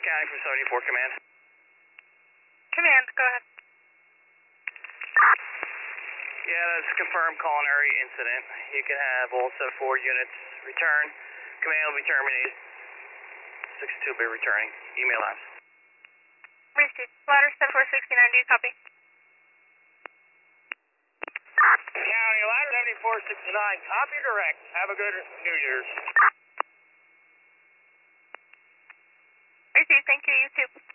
County from 74 Command. Command, go ahead. Yeah, that's a confirmed culinary incident. You can have all 74 units return. Command will be terminated. 62 will be returning. Email us. Received. Ladder 7469, do you copy? County, ladder 7469, copy direct. Have a good New Year's. Received, thank you, you too.